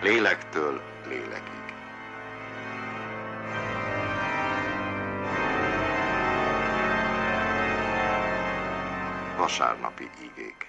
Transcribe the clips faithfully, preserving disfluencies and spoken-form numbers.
Lélektől lélekig. Vasárnapi igék.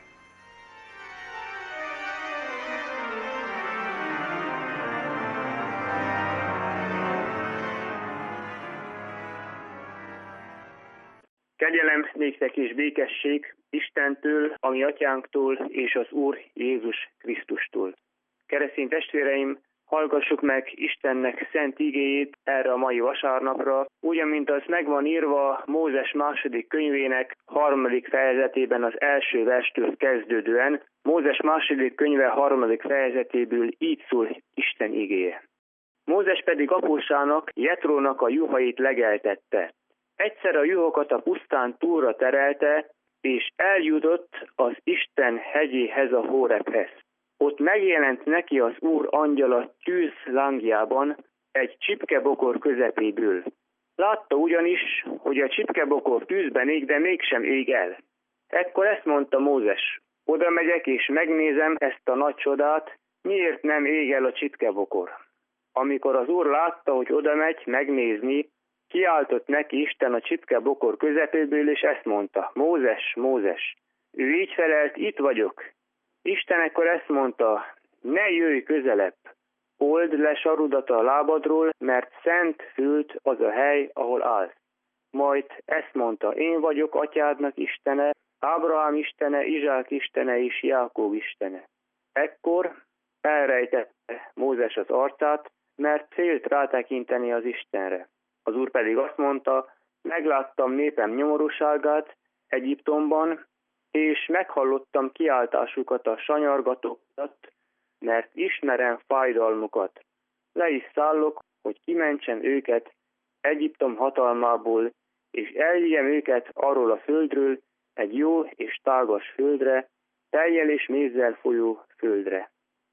Kegyelem néktek és békesség Istentől, a mi atyánktól és az Úr Jézus Krisztustól. Keresztény testvéreim, hallgassuk meg Istennek szent igéjét erre a mai vasárnapra, úgy, amint az meg van írva Mózes második könyvének harmadik fejezetében az első verstől kezdődően. Mózes második könyve harmadik fejezetéből így szól Isten igéje. Mózes pedig apósának, Jetrónak a juhait legeltette. Egyszer a juhokat a pusztán túlra terelte, és eljutott az Isten hegyéhez, a Hórebhez. Ott megjelent neki az Úr angyala tűz lángjában egy csipkebokor közepéből. Látta ugyanis, hogy a csipkebokor tűzben ég, de mégsem ég el. Ekkor ezt mondta Mózes: oda megyek és megnézem ezt a nagy csodát, miért nem ég el a csipkebokor. Amikor az Úr látta, hogy oda megy megnézni, kiáltott neki Isten a csipkebokor közepéből, és ezt mondta: Mózes, Mózes. Ő így felelt: itt vagyok. Isten ekkor ezt mondta: ne jöjj közelebb, old le sarudat a lábadról, mert szent föld az a hely, ahol állsz. Majd ezt mondta: én vagyok atyádnak Istene, Ábrahám Istene, Izsák Istene és Jákob Istene. Ekkor elrejtette Mózes az arcát, mert félt rátekinteni az Istenre. Az Úr pedig azt mondta: megláttam népem nyomorúságát Egyiptomban, és meghallottam kiáltásukat a sanyargatókat, mert ismerem fájdalmukat. Le is szállok, hogy kimentsem őket Egyiptom hatalmából, és elvigyem őket arról a földről egy jó és tágas földre, tejjel és mézzel folyó földre.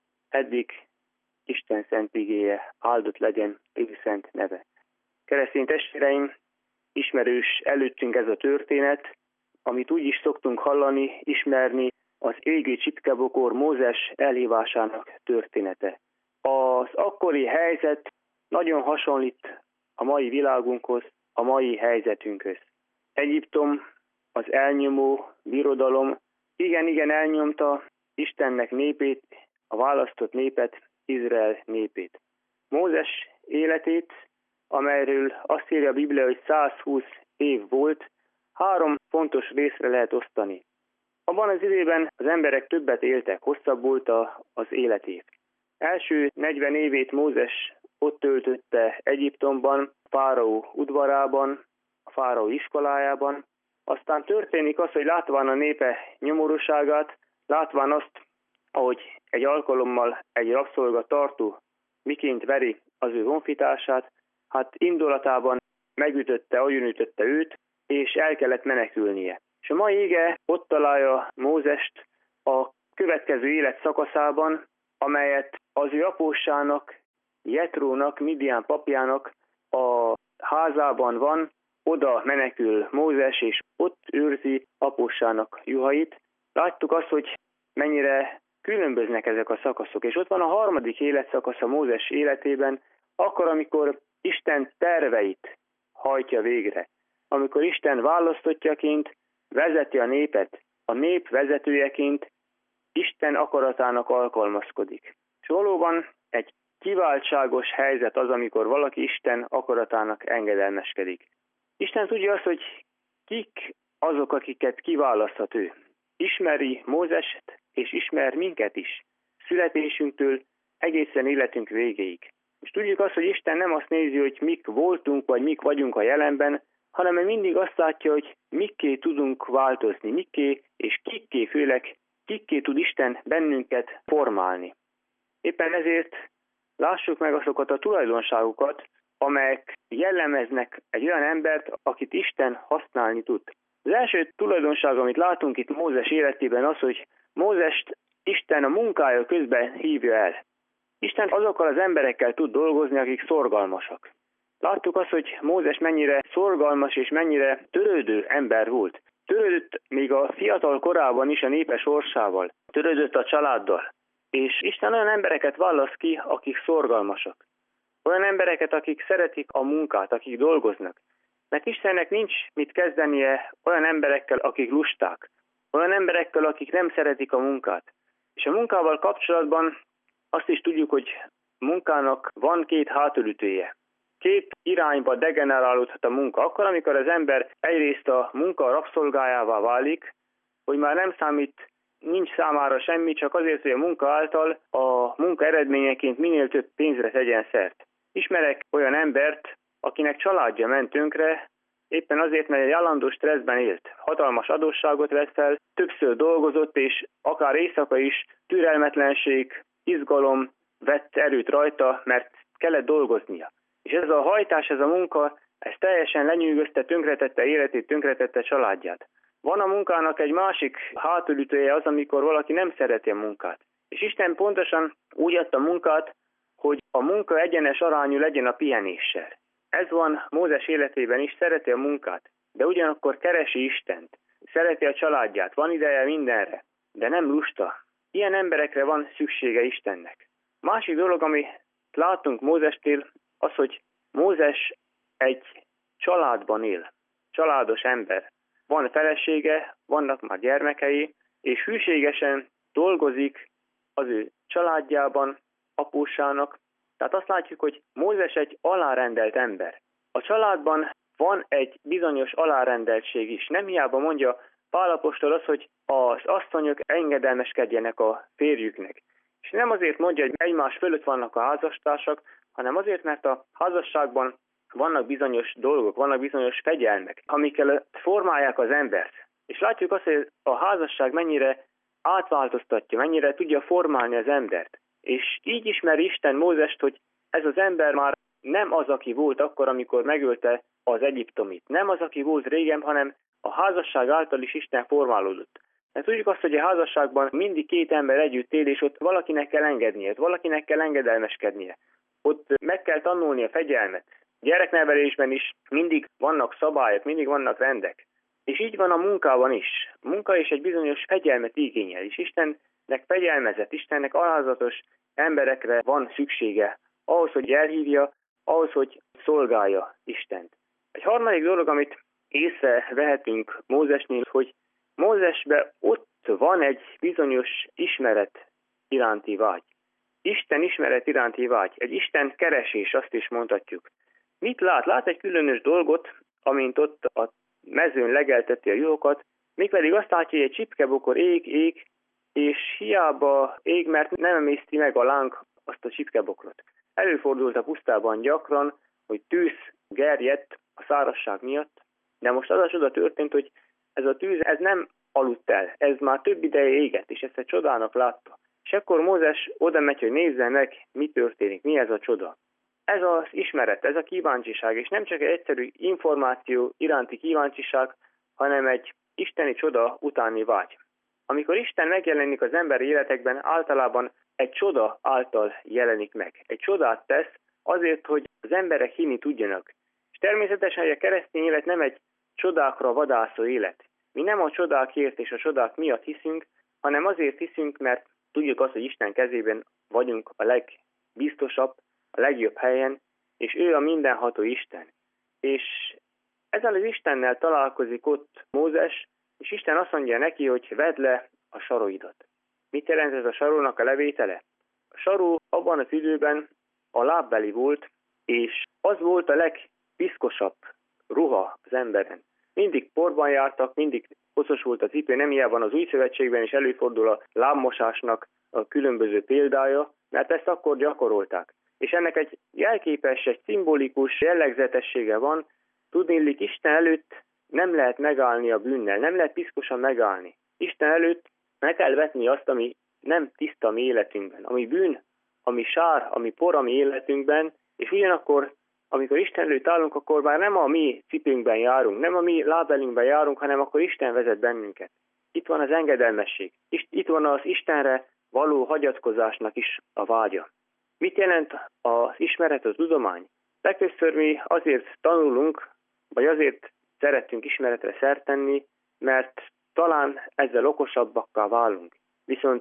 Eddig Isten szent igéje, áldott legyen ő szent neve. Keresztény testvéreim, ismerős előttünk ez a történet, amit úgy is szoktunk hallani, ismerni, az égő csipkebokor Mózes elhívásának története. Az akkori helyzet nagyon hasonlít a mai világunkhoz, a mai helyzetünkhöz. Egyiptom, az elnyomó birodalom, igen-igen elnyomta Istennek népét, a választott népet, Izrael népét. Mózes életét, amelyről azt írja a Biblia, hogy százhúsz év volt, három fontos részre lehet osztani. Abban az időben az emberek többet éltek, hosszabb volt a, az életév. Első negyven évét Mózes ott töltötte Egyiptomban, Fáraó udvarában, a Fáraó iskolájában. Aztán történik az, hogy látván a népe nyomorúságát, látván azt, ahogy egy alkalommal egy rabszolga tartó miként veri az ő honfitársát, hát indulatában megütötte, agyonütötte őt, és el kellett menekülnie. És a mai ige ott találja Mózest a következő élet szakaszában, amelyet az ő apósának, Jetrónak, Midian papjának a házában van, oda menekül Mózes, és ott őrzi apósának juhait. Láttuk azt, hogy mennyire különböznek ezek a szakaszok, és ott van a harmadik életszakasz a Mózes életében, akkor, amikor Isten terveit hajtja végre. Amikor Isten választottjaként vezeti a népet, a nép vezetőjeként Isten akaratának alkalmazkodik. És valóban egy kiváltságos helyzet az, amikor valaki Isten akaratának engedelmeskedik. Isten tudja azt, hogy kik azok, akiket kiválaszthat ő. Ismeri Mózest, és ismer minket is, születésünktől egészen életünk végéig. És tudjuk azt, hogy Isten nem azt nézi, hogy mik voltunk, vagy mik vagyunk a jelenben, hanem mindig azt látja, hogy mikké tudunk változni, mikké és kikké, főleg kikké tud Isten bennünket formálni. Éppen ezért lássuk meg azokat a tulajdonságokat, amelyek jellemeznek egy olyan embert, akit Isten használni tud. Az első tulajdonság, amit látunk itt Mózes életében, az, hogy Mózest Isten a munkája közben hívja el. Isten azokkal az emberekkel tud dolgozni, akik szorgalmasak. Láttuk azt, hogy Mózes mennyire szorgalmas és mennyire törődő ember volt. Törődött még a fiatal korában is a népe sorsával. Törődött a családdal. És Isten olyan embereket választ ki, akik szorgalmasak. Olyan embereket, akik szeretik a munkát, akik dolgoznak. Mert Istennek nincs mit kezdenie olyan emberekkel, akik lusták. Olyan emberekkel, akik nem szeretik a munkát. És a munkával kapcsolatban azt is tudjuk, hogy munkának van két hátulütője. Két irányba degenerálódhat a munka. Akkor, amikor az ember egyrészt a munka rabszolgájává válik, hogy már nem számít, nincs számára semmi, csak azért, hogy a munka által a munka eredményeként minél több pénzre tegyen szert. Ismerek olyan embert, akinek családja ment tönkre, éppen azért, mert egy állandó stresszben élt. Hatalmas adósságot vett fel, többször dolgozott, és akár éjszaka is türelmetlenség, izgalom vett erőt rajta, mert kellett dolgoznia. És ez a hajtás, ez a munka, ez teljesen lenyűgözte, tönkretette életét, tönkretette családját. Van a munkának egy másik hátulütője az, amikor valaki nem szereti a munkát. És Isten pontosan úgy adta a munkát, hogy a munka egyenes arányú legyen a pihenéssel. Ez van Mózes életében is, szereti a munkát, de ugyanakkor keresi Istent, szereti a családját, van ideje mindenre, de nem lusta. Ilyen emberekre van szüksége Istennek. Másik dolog, amit látunk Mózesnél, az, hogy Mózes egy családban él, családos ember. Van felesége, vannak már gyermekei, és hűségesen dolgozik az ő családjában, apósának. Tehát azt látjuk, hogy Mózes egy alárendelt ember. A családban van egy bizonyos alárendeltség is. Nem hiába mondja Pál apostol az, hogy az asszonyok engedelmeskedjenek a férjüknek. És nem azért mondja, hogy egymás fölött vannak a házastársak, hanem azért, mert a házasságban vannak bizonyos dolgok, vannak bizonyos fegyelmek, amikkel formálják az embert. És látjuk azt, hogy a házasság mennyire átváltoztatja, mennyire tudja formálni az embert. És így ismeri Isten Mózest, hogy ez az ember már nem az, aki volt akkor, amikor megölte az egyiptomit. Nem az, aki volt régen, hanem a házasság által is Isten formálódott. Mert tudjuk azt, hogy a házasságban mindig két ember együtt él, és ott valakinek kell engednie, ott valakinek kell engedelmeskednie. Ott meg kell tanulni a fegyelmet. Gyereknevelésben is mindig vannak szabályok, mindig vannak rendek. És így van a munkában is. A munka is egy bizonyos fegyelmet igényel, és Istennek fegyelmezett, Istennek alázatos emberekre van szüksége, ahhoz, hogy elhívja, ahhoz, hogy szolgálja Istent. Egy harmadik dolog, amit észrevehetünk Mózesnél, hogy Mózesben ott van egy bizonyos ismeret iránti vágy. Isten ismeret iránti vágy, egy Isten keresés, azt is mondhatjuk. Mit lát? Lát egy különös dolgot, amint ott a mezőn legelteti a juhokat, mégpedig azt látja, hogy egy csipkebokor ég, ég, és hiába ég, mert nem emészti meg a láng azt a csipkebokrot. Előfordult a pusztában gyakran, hogy tűz gerjedt a szárazság miatt, de most az a csoda történt, hogy ez a tűz ez nem aludt el, ez már több ideje égett, és ezt egy csodának látta. És akkor Mózes oda megy, hogy nézze meg, mi történik, mi ez a csoda. Ez az ismeret, ez a kíváncsiság, és nem csak egy egyszerű információ iránti kíváncsiság, hanem egy isteni csoda utáni vágy. Amikor Isten megjelenik az ember életekben, általában egy csoda által jelenik meg. Egy csodát tesz azért, hogy az emberek hinni tudjanak. És természetesen, hogy a keresztény élet nem egy csodákra vadászó élet. Mi nem a csodákért és a csodák miatt hiszünk, hanem azért hiszünk, mert tudjuk azt, hogy Isten kezében vagyunk a legbiztosabb, a legjobb helyen, és ő a mindenható Isten. És ezzel az Istennel találkozik ott Mózes, és Isten azt mondja neki, hogy vedd le a saróidat. Mit jelent ez a sarónak a levétele? A saró abban az időben a lábbeli volt, és az volt a legpiszkosabb ruha az emberen. Mindig porban jártak, mindig koszos volt a cipő, nem hiába az új szövetségben is előfordul a lábmosásnak a különböző példája, mert ezt akkor gyakorolták. És ennek egy jelképes, egy szimbolikus jellegzetessége van, tudniillik Isten előtt nem lehet megállni a bűnnel, nem lehet piszkosan megállni. Isten előtt meg kell vetni azt, ami nem tiszta a mi életünkben, ami bűn, ami sár, ami por a mi életünkben, és ugyanakkor, amikor Isten előtt állunk, akkor már nem a mi cipőnkben járunk, nem a mi lábelünkben járunk, hanem akkor Isten vezet bennünket. Itt van az engedelmesség, itt van az Istenre való hagyatkozásnak is a vágya. Mit jelent az ismeret, a tudomány? Legtöbbször mi azért tanulunk, vagy azért szeretünk ismeretre szert tenni, mert talán ezzel okosabbakká válunk. Viszont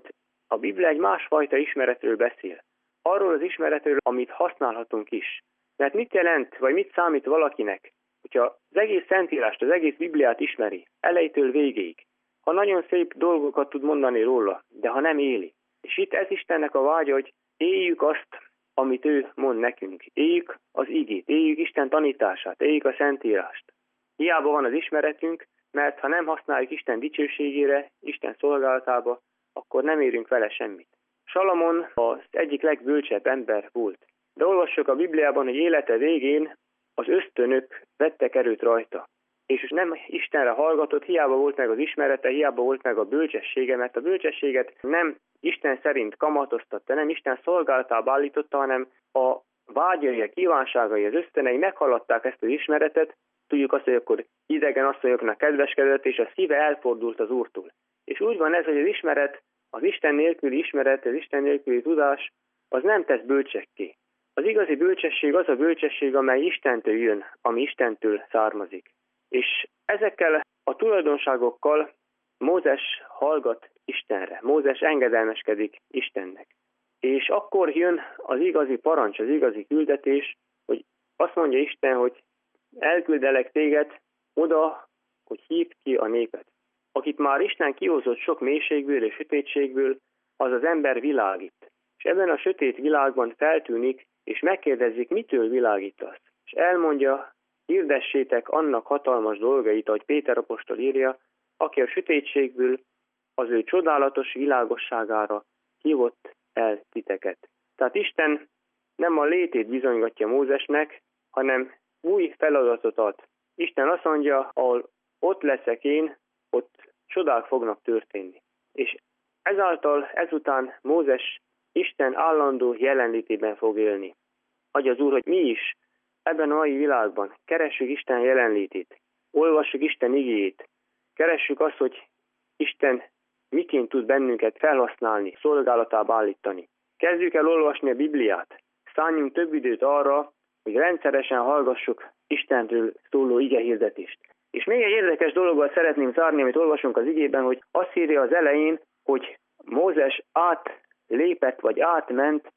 A Biblia egy másfajta ismeretről beszél. Arról az ismeretről, amit használhatunk is. Mert mit jelent, vagy mit számít valakinek, hogyha az egész Szentírást, az egész Bibliát ismeri, elejétől végéig, ha nagyon szép dolgokat tud mondani róla, de ha nem éli. És itt ez Istennek a vágya, hogy éljük azt, amit ő mond nekünk. Éljük az igét, éljük Isten tanítását, éljük a Szentírást. Hiába van az ismeretünk, mert ha nem használjuk Isten dicsőségére, Isten szolgálatába, akkor nem érünk vele semmit. Salamon az egyik legbölcsebb ember volt. De olvassuk a Bibliában, hogy élete végén az ösztönök vettek erőt rajta. És nem Istenre hallgatott, hiába volt meg az ismerete, hiába volt meg a bölcsessége, mert a bölcsességet nem Isten szerint kamatoztatta, nem Isten szolgálatába állította, hanem a vágyai, a kívánságai, az ösztönei meghaladták ezt az ismeretet. Tudjuk azt, hogy akkor idegen asszonyoknak kedveskedett, és a szíve elfordult az Úrtól. És úgy van ez, hogy az ismeret, az Isten nélküli ismeret, az Isten nélküli tudás, az nem tesz bölcsekké. Az igazi bölcsesség az a bölcsesség, amely Istentől jön, ami Istentől származik. És ezekkel a tulajdonságokkal Mózes hallgat Istenre, Mózes engedelmeskedik Istennek. És akkor jön az igazi parancs, az igazi küldetés, hogy azt mondja Isten, hogy elküldelek téged oda, hogy hívd ki a népet. Akit már Isten kihozott sok mélységből és sötétségből, az az ember világít. És ebben a sötét világban feltűnik, és megkérdezik, mitől világítasz. És elmondja, hirdessétek annak hatalmas dolgait, ahogy Péter apostol írja, aki a sötétségből az ő csodálatos világosságára hívott el titeket. Tehát Isten nem a létét bizonygatja Mózesnek, hanem új feladatot ad. Isten azt mondja, ahol ott leszek én, ott csodák fognak történni. És ezáltal ezután Mózes Isten állandó jelenlétében fog élni. Adja az Úr, hogy mi is ebben a mai világban keressük Isten jelenlétét, olvassuk Isten igéjét, keressük azt, hogy Isten miként tud bennünket felhasználni, szolgálatába állítani. Kezdjük el olvasni a Bibliát, szálljunk több időt arra, hogy rendszeresen hallgassuk Istentől szóló igehirdetést. És még egy érdekes dologgal szeretném zárni, amit olvasunk az igében, hogy azt írja az elején, hogy Mózes átlépett, vagy átment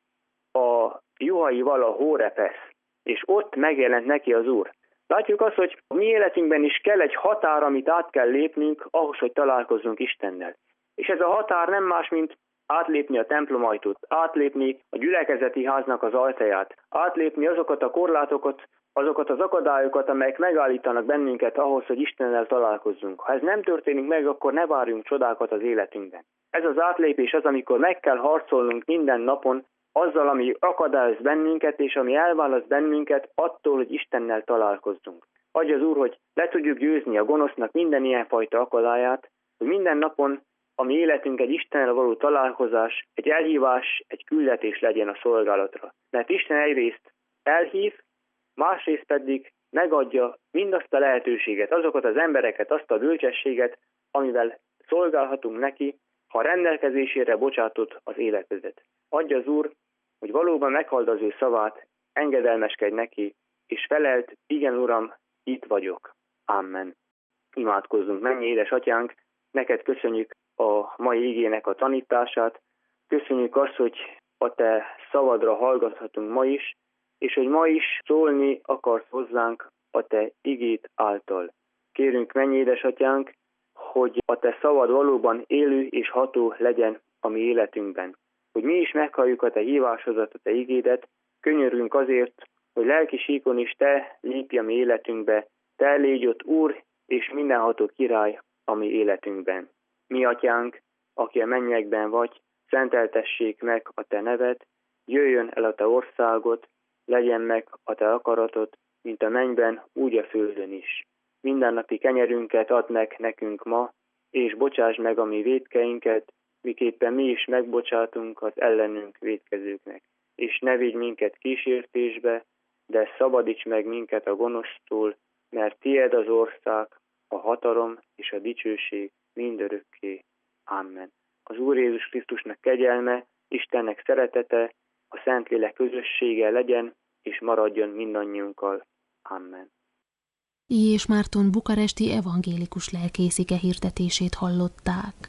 a juhaival a Hórepesz, és ott megjelent neki az Úr. Látjuk azt, hogy a mi életünkben is kell egy határ, amit át kell lépnünk ahhoz, hogy találkozzunk Istennel. És ez a határ nem más, mint átlépni a templomajtót, átlépni a gyülekezeti háznak az ajtaját, átlépni azokat a korlátokat, azokat az akadályokat, amelyek megállítanak bennünket ahhoz, hogy Istennel találkozzunk. Ha ez nem történik meg, akkor ne várjunk csodákat az életünkben. Ez az átlépés az, amikor meg kell harcolnunk minden napon azzal, ami akadályoz bennünket, és ami elválaszt bennünket attól, hogy Istennel találkozzunk. Adja az Úr, hogy le tudjuk győzni a gonosznak minden ilyenfajta akadályát, hogy minden napon a mi életünk egy Istennel való találkozás, egy elhívás, egy küldetés legyen a szolgálatra. Mert Isten egyrészt elhív, másrészt pedig megadja mindazt a lehetőséget, azokat az embereket, azt a bölcsességet, amivel szolgálhatunk neki, ha rendelkezésére bocsátott az életedet. Adja az Úr, hogy valóban meghald az ő szavát, engedelmeskedj neki, és felelt, igen Uram, itt vagyok. Amen. Imádkozzunk, mennyi édes Atyánk, neked köszönjük a mai igének a tanítását, köszönjük azt, hogy a te szavadra hallgathatunk ma is, és hogy ma is szólni akarsz hozzánk a te igét által. Kérünk, mennyi édes Atyánk, hogy a te szavad valóban élő és ható legyen a mi életünkben. Hogy mi is meghalljuk a te hívásodat, a te igédet, könyörgünk azért, hogy lelki síkon is te lépj a mi életünkbe, te légy ott Úr és mindenható király a mi életünkben. Mi Atyánk, aki a mennyekben vagy, szenteltessék meg a te neved, jöjjön el a te országod, legyen meg a te akaratod, mint a mennyben, úgy a földön is. Mindennapi kenyerünket add meg nekünk ma, és bocsáss meg a mi vétkeinket, miképpen mi is megbocsátunk az ellenünk vétkezőknek. És ne vigy minket kísértésbe, de szabadíts meg minket a gonosztól, mert tied az ország, a hatalom és a dicsőség mindörökké. Amen. Az Úr Jézus Krisztusnak kegyelme, Istennek szeretete, a Szentlélek közössége legyen, és maradjon mindannyiunkkal. Amen. I. és Márton bukaresti evangélikus lelkészike hirdetését hallották.